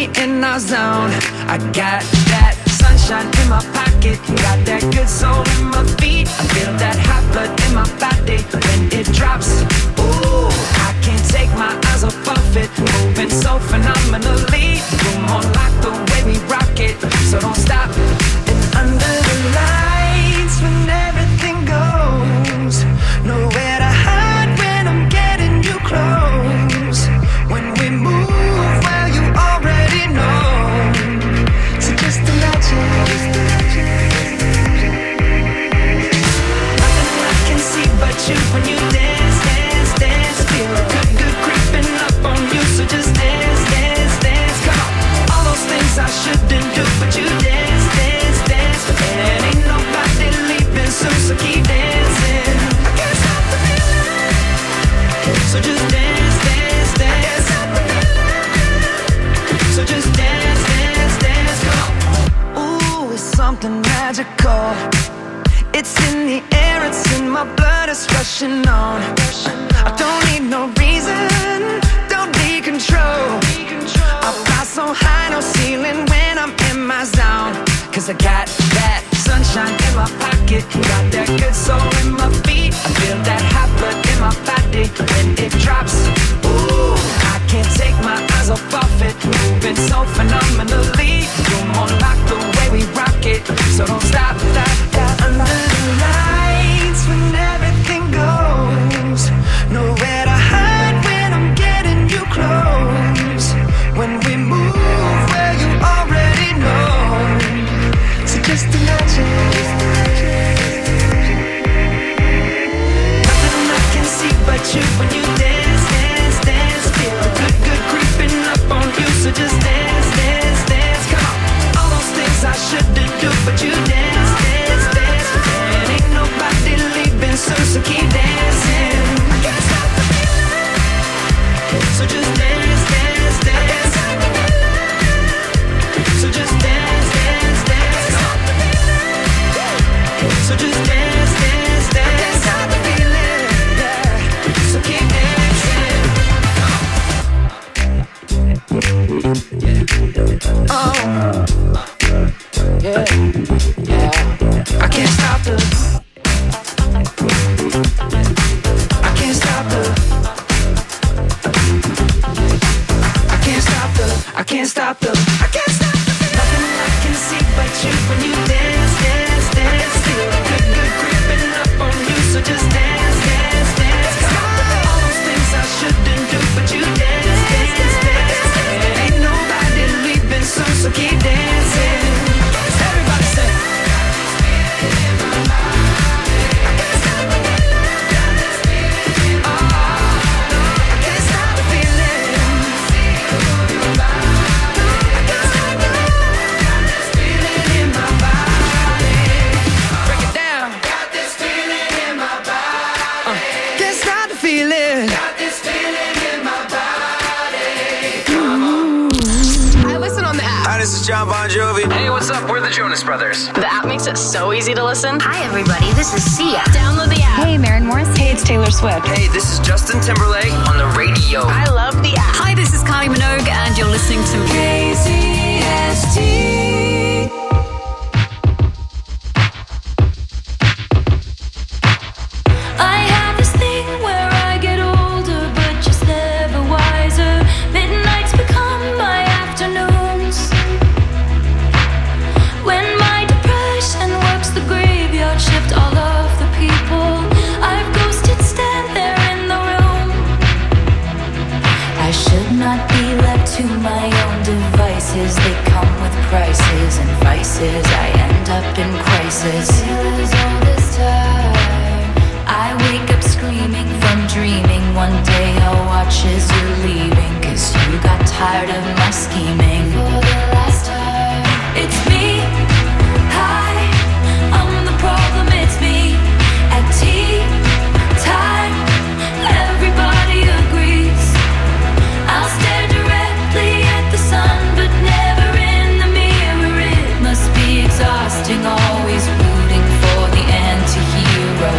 in our zone. I got that sunshine in my pocket, got that good soul in my feet. I feel that hot blood in my body when it drops. Ooh, I can't take my eyes off of it, moving so phenomenally. You're more like the way we rock it, so don't stop. And under the lights, when everything goes, nowhere to hide when I'm getting you close. When we move, well, you already know. So just imagine. Nothing I can see but you when you dance, dance, dance. Feel good, good creeping up on you. So just dance, dance, dance. Come on. All those things I shouldn't do, but you dance, dance, dance. And ain't nobody leaving soon, so keep dancing. I can't stop the feeling. So just dance, dance, dance. So just dance, dance, dance. Come on. Ooh, it's something magical. It's in the air, it's in my blood, it's rushing on. I don't need no reason, don't need control. I fly so high, no ceiling when I'm in my zone. Cause I got that sunshine in my pocket, got that good soul in my feet. I feel that hot blood in my body when it drops. Ooh, I can't take my eyes off of it, moving so phenomenally. You're more like the way we rock it, so don't stop, stop, stop. Under the lights, when everything goes, nowhere to hide when I'm getting you close. When we move, well, you already know. So just imagine. Nothing I can see but you when you dance, dance, dance. Feel good, good creeping up on you. So just dance, dance, dance. Come on. All those things I shouldn't do, but you dance, dance, dance. And ain't nobody leaving soon, so keep dancing. I can't stop the feeling. So just dance, dance, dance. So just dance, dance, dance. So just dance, dance, dance. I can't stop the feeling, yeah. So keep dancing. Oh, yeah, yeah. I can't stop the. I can't stop the. I can't stop the. I can't stop the. I can't stop the. Nothing I can see but you when you dance, dance, dance. Feel good, good creeping up on you. So just dance, dance, dance. Come on. All those things I shouldn't do, but you dance, dance, dance. Ain't nobody leaving soon, so keep dancing. Everybody say. This is John Bon Jovi. Hey, what's up? We're the Jonas Brothers. The app makes it so easy to listen. Hi, everybody. This is Sia. Download the app. Hey, Maren Morris. Hey, it's Taylor Swift. Hey, this is Justin Timberlake on the radio. I love the app. Hi, this is Kylie Minogue, and you're listening to KZST. I have this thing where I get older, but just never wiser. Midnights become my afternoons. When my depression works the graveyard shift, all of the people I've ghosted stand there in the room. I should not be left to my own devices. They come with prices and vices. I end up in crisis. Feels all this time. I wake up screaming from dreaming. One day I'll watch as you're leaving, 'cause you got tired of my scheming. For the last time, it's me. Hi, I'm the problem, it's me. At tea time, everybody agrees. I'll stare directly at the sun, but never in the mirror. It must be exhausting, always rooting for the anti-hero.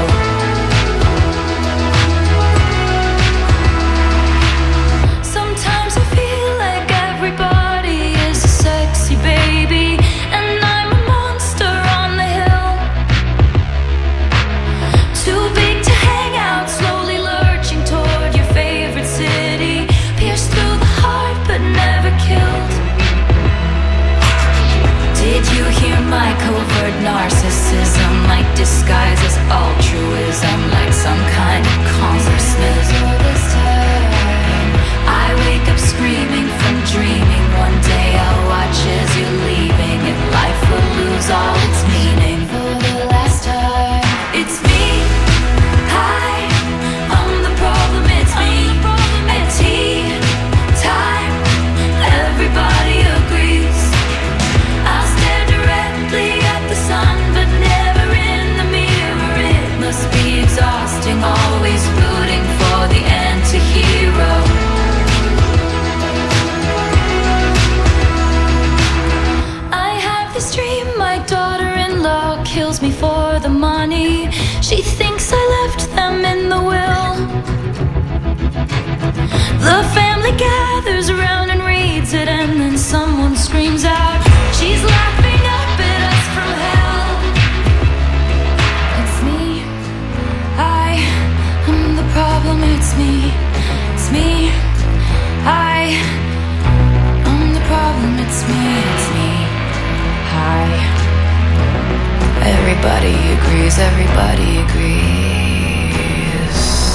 Sometimes I feel like everybody She thinks I left them in the will. The family gathers around and reads it, and then someone screams out, she's laughing up at us from hell. It's me, I am the problem. It's me, I am the problem. It's me, I. Everybody agrees, everybody agrees.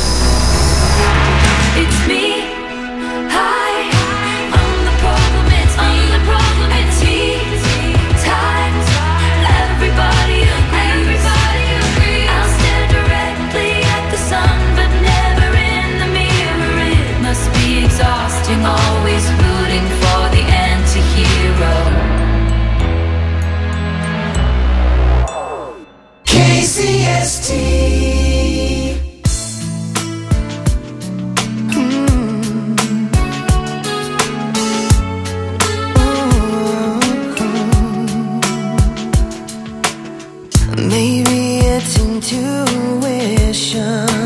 It's me, I am the problem. It's me, the problem. It's me, times. Everybody agrees, I'll stare directly at the sun, but never in the mirror. It must be exhausting, always rooting for the anti-hero. KCST. Maybe it's intuition,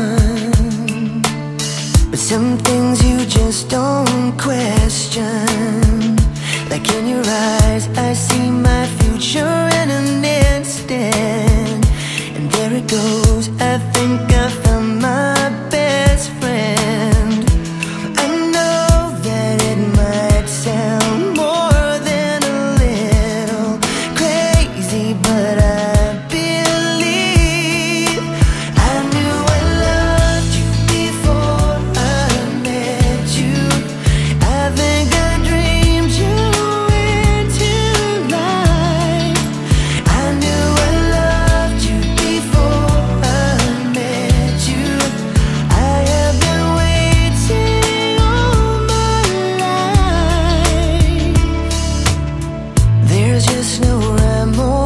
but some things you just don't question. Like in your eyes, I see my future in an instant. And there it goes, I think I found my best friend. I know that it might sound more than a little crazy, but I believe I knew I loved you before I met you. I think I dreamed you into life. I knew I loved you before I met you. I have been waiting all my life. There's just no rhyme or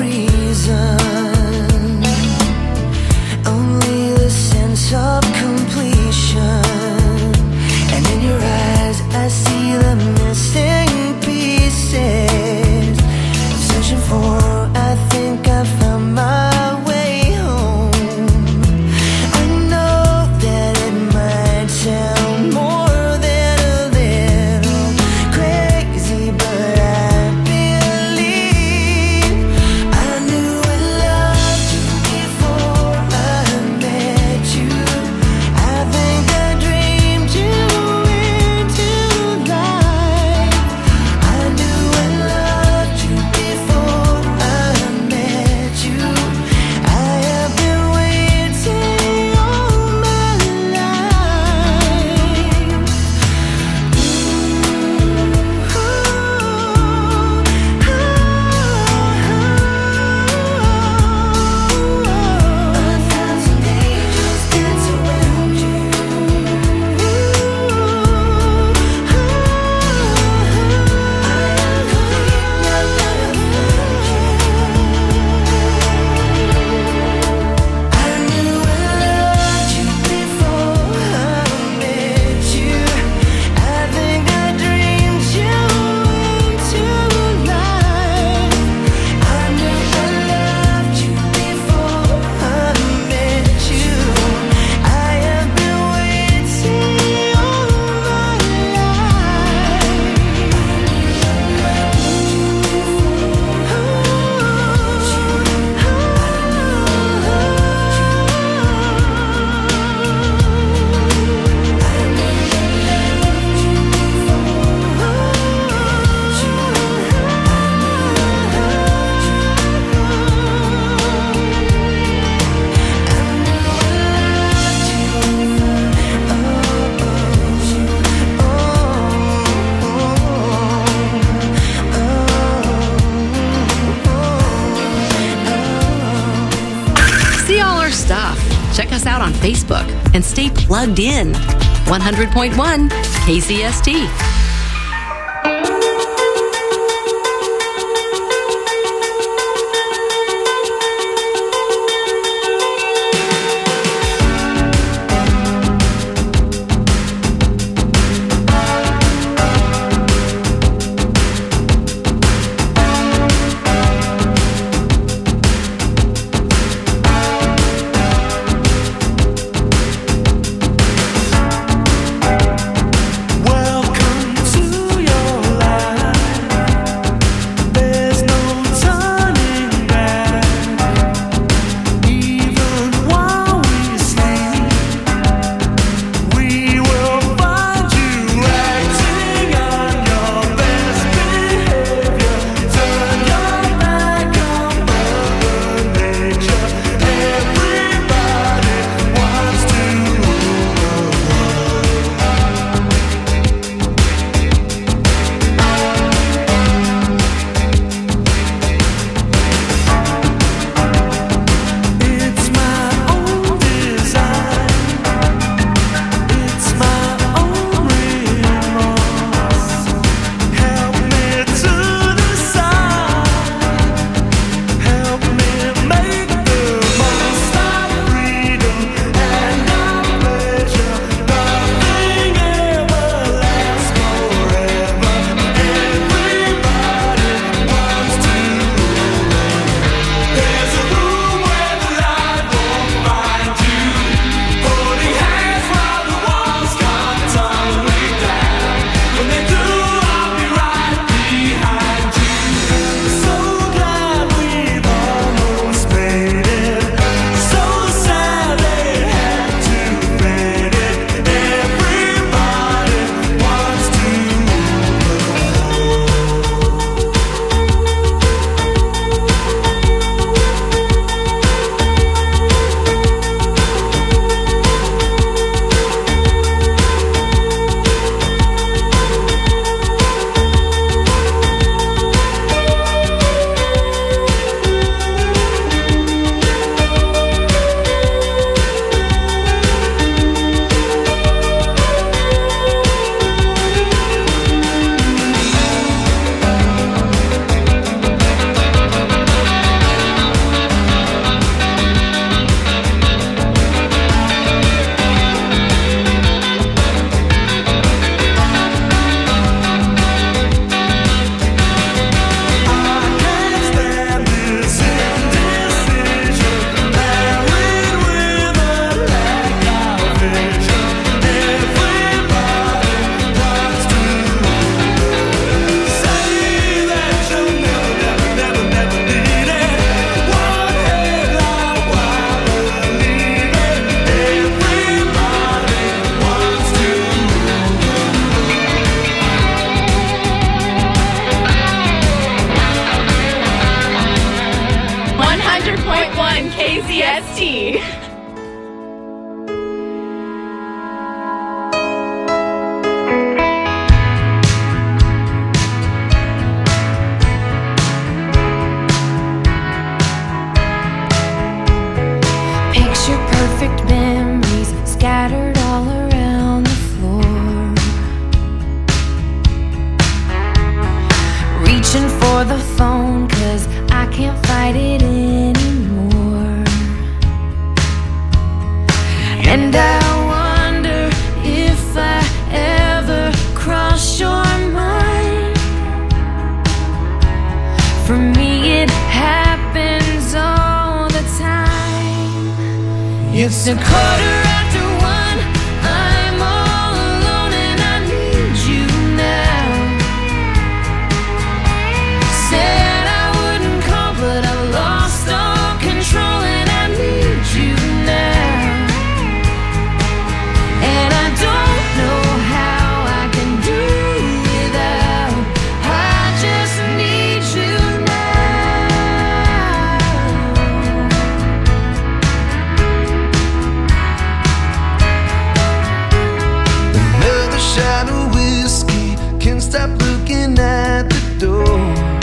reason, only the sense of completion. And in your eyes I see the missing pieces. I'm searching for, I think I found my way home. I know that it might sound more than a little crazy, but I believe I knew I loved you before I met you. I think I dreamed you into life. I knew I loved you before I met you. I have been waiting all my life. A thousand angels dance around you. I knew I loved you before I met you. I think I dreamed you into life. I knew I loved you before I met you. I have been waiting all my See all our stuff. Check us out on Facebook and stay plugged in. 100.1 KCST. me. Picture perfect memories scattered all around the floor. Reaching for the phone 'cause I can't fight it anymore. And I wonder if I ever cross your mind. For me it happens all the time. It's a quarter after one, I'm all alone and I need you now. Said I wouldn't call but I lost all control and I need you now. And I don't know how I can do without. I just need you now. Another shot of whiskey, can't stop looking at the door.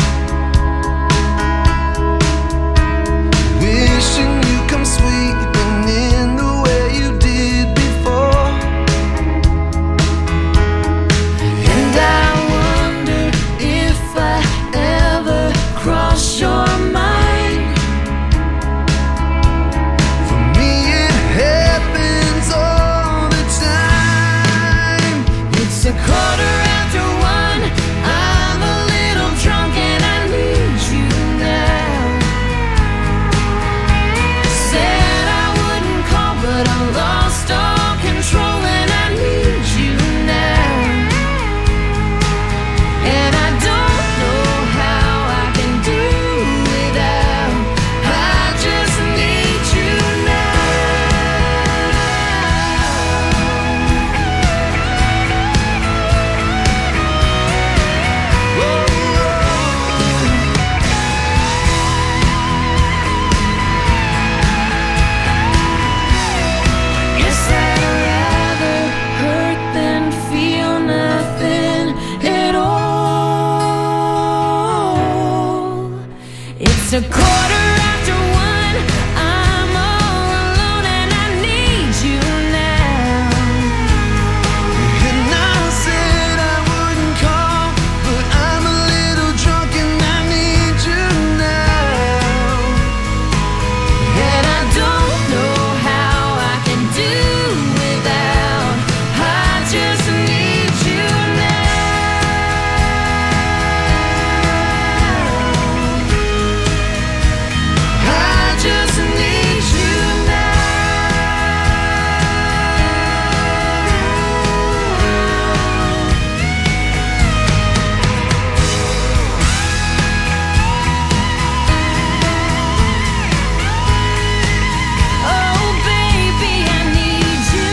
Wishing you come sweeping in the way you did before. And I wonder if I ever cross your mind. For me it happens all the time. It's a quarter after one, I'm a little drunk and I need you now. Said I wouldn't call but I lost all control and I need you now. And I don't know how I can do without. I just need you now. Guess I'd rather hurt than feel nothing at all. It's a quarter after one, I'm all alone and I need you now. And I said I wouldn't call, but I'm a little drunk and I need you now. And I don't know how I can do without. I just need you now. I just need you now. Oh baby, I need you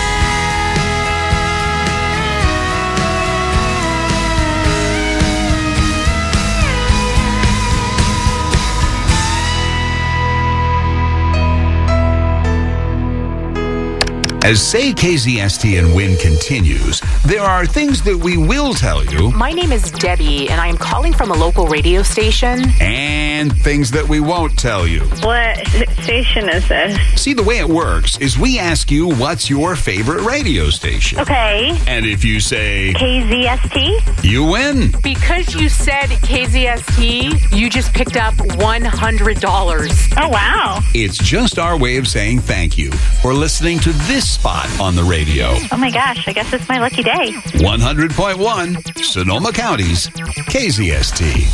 As Say KZST and Win continues, there are things that we will tell you My name is Debbie, and I am calling from a local radio station. and things that we won't tell you. What station is this? See, the way it works is we ask you what's your favorite radio station. Okay. And if you say KZST? you win. Because you said KZST, you just picked up $100. Oh, wow. It's just our way of saying thank you for listening to this spot on the radio. Oh, my gosh. I guess it's my lucky day. 100.1 Sonoma County's KZST.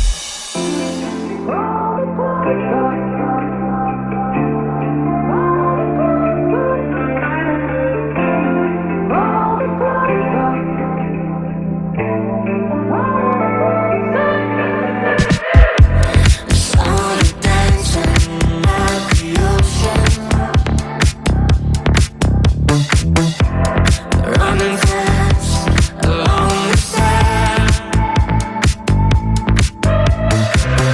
Running fast along the sand.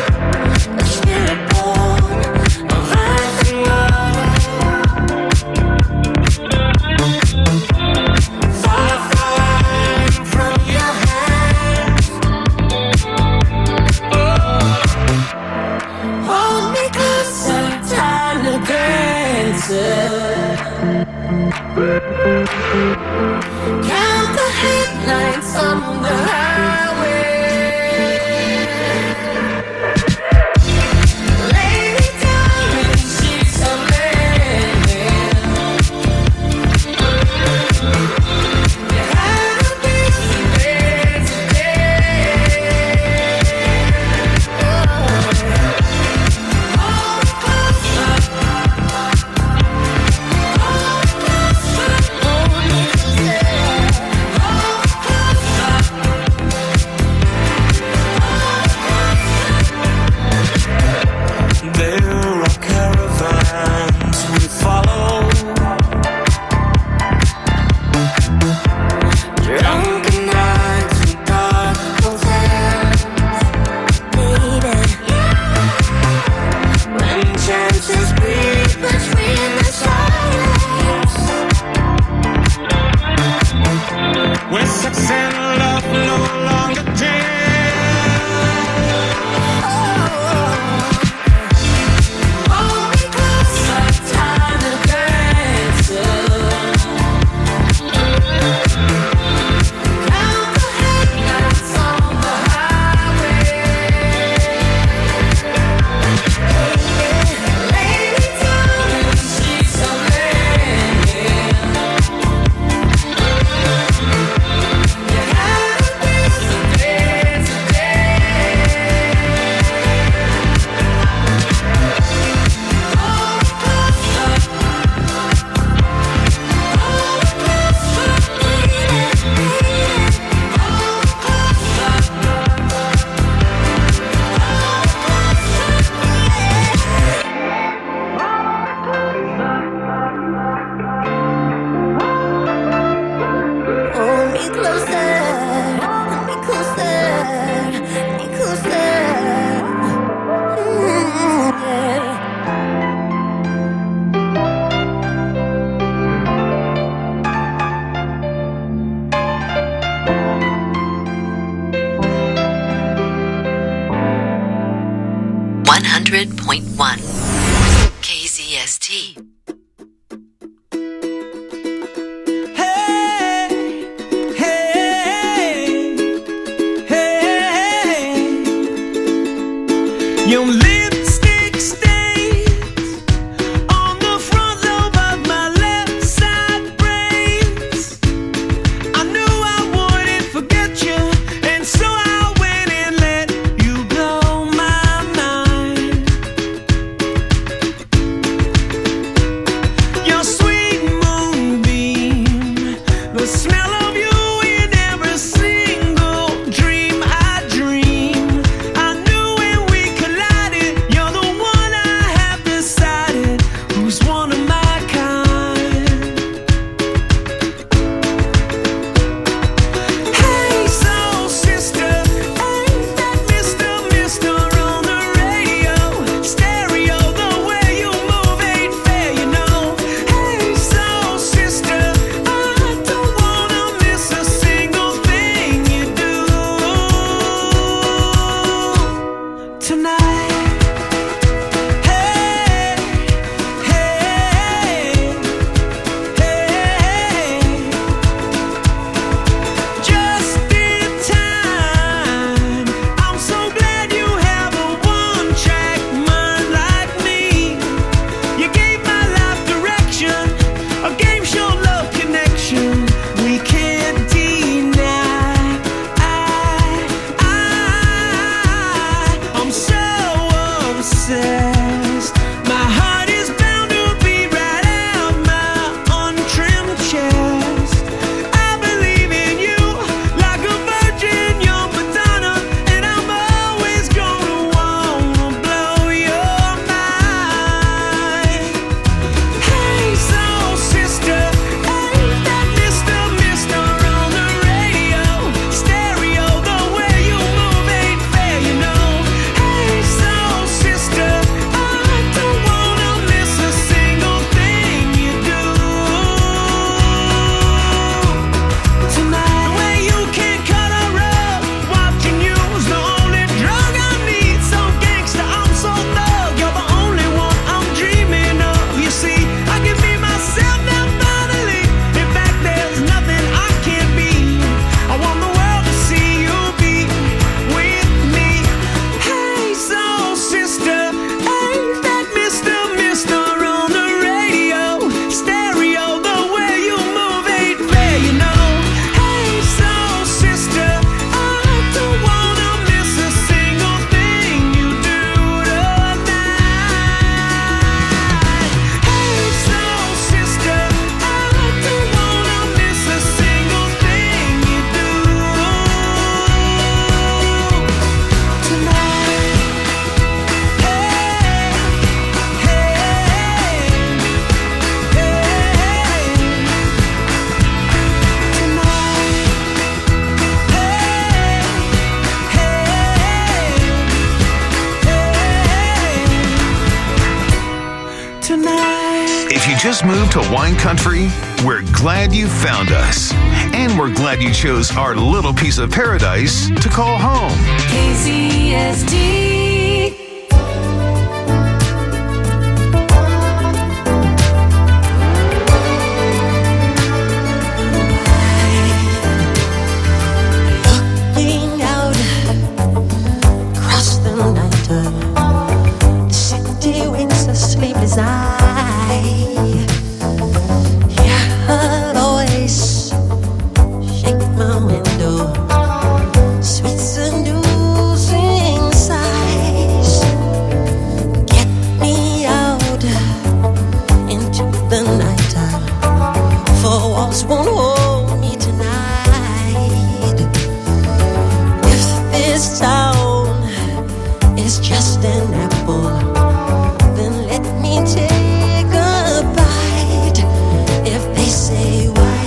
Count the headlights on the highway. Lay me down in the sheets of linen. You had a busy day today. Hold me closer. There are caravans we follow, drunken nights and dark hotels, baby. When chances breathe between the silence, when sex and love no longer dance. Hold me closer, time to dance. Count the headlights on the highway. Lay me down in the sheets of linen. You had a busy day today. Hold me closer. Hold me closer, baby. Hold me closer. Hold me closer. Hold me closer. Hold me closer. Yeah. .1 KZST. Hey, hey, hey. Your lipstick stains on the front lobe of my left side brains. I knew I wouldn't forget you, and so I went and let you blow my mind. Your sweet moonbeam, the smell of you in every single dream I dream. I knew when we collided, you're the one I have decided who's one of my kind. Hey, soul sister, ain't that Mr. on the radio? Stereo, the way you move ain't fair, you know. Hey, soul sister, I don't wanna miss a single thing you do tonight. Hey, hey, hey. Just in time. I'm so glad you have a one-track mind like me. You gave my life direction, a game show love connection we can't deny. I'm so you just moved to wine country? We're glad you found us. And we're glad you chose our little piece of paradise to call home. KZST. Looking out across the night, the city winks a sleepless eye. Hear her voice shake my window, sweet seducing sighs. Get me out into the night, for walls won't hold me tonight. If this town is just an apple, then let me take a bite. If they say why,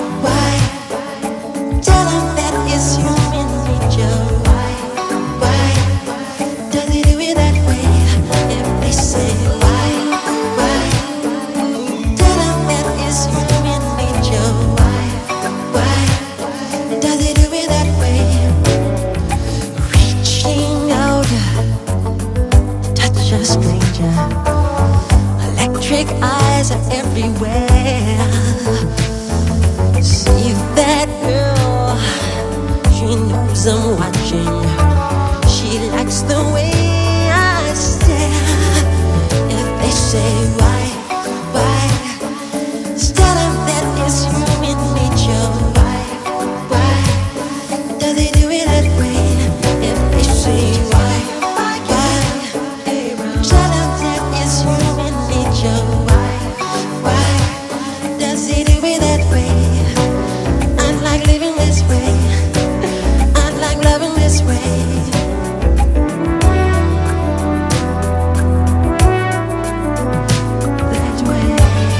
tell them that it's human nature. Why does it do it that way? If they say why, tell them that it's human nature. Why does it do it that way? Reaching out, touch a stranger. Electric eyes are everywhere. See that girl, she knows I'm watching. She likes the way I stare. If they say why, tell them that it's human nature. Why does it do it that way? If they say why, tell them that it's human nature. Why does it do it that way? I'd like living this way. I'd like loving this way. That way.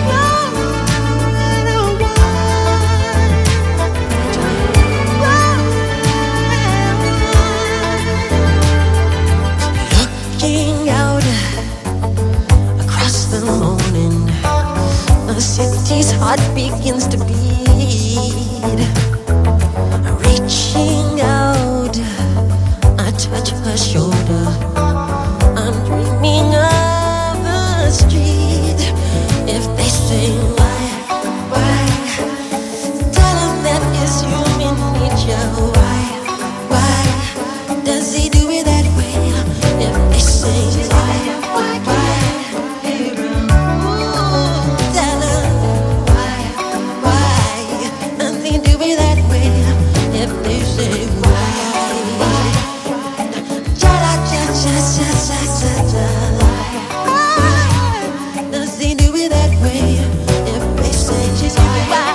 Looking out across the morning, the city's heart begins to beat. Reaching out, I touch her shoulder. I'm dreaming of the street. If they say why, tell them that it's human nature. Why does he do it that way? If they say why, tell them why does he do it that way? If they say why, does he do it that way? If they say why,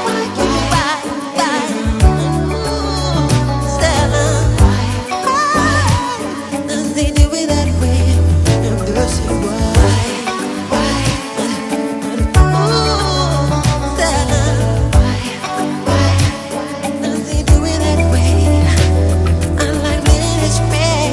tell them does he do it that way? If they say why, tell them does he do it that way? I like living this way.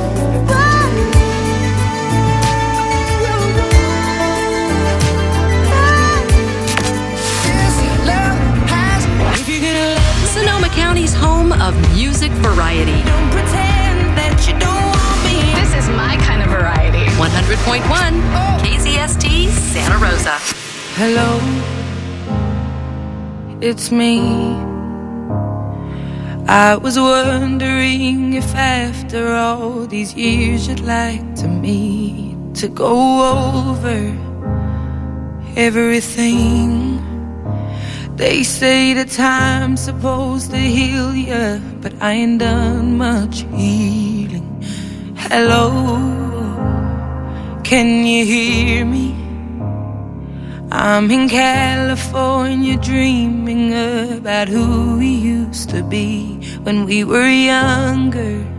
Sonoma County's home of music variety. Don't pretend that you don't want me. This is my kind of variety. 100.1 KZST Santa Rosa. Hello, it's me. I was wondering if after all these years you'd like to meet to go over everything. They say that time's supposed to heal ya, but I ain't done much healing. Hello, can you hear me? I'm in California dreaming about who we used to be when we were younger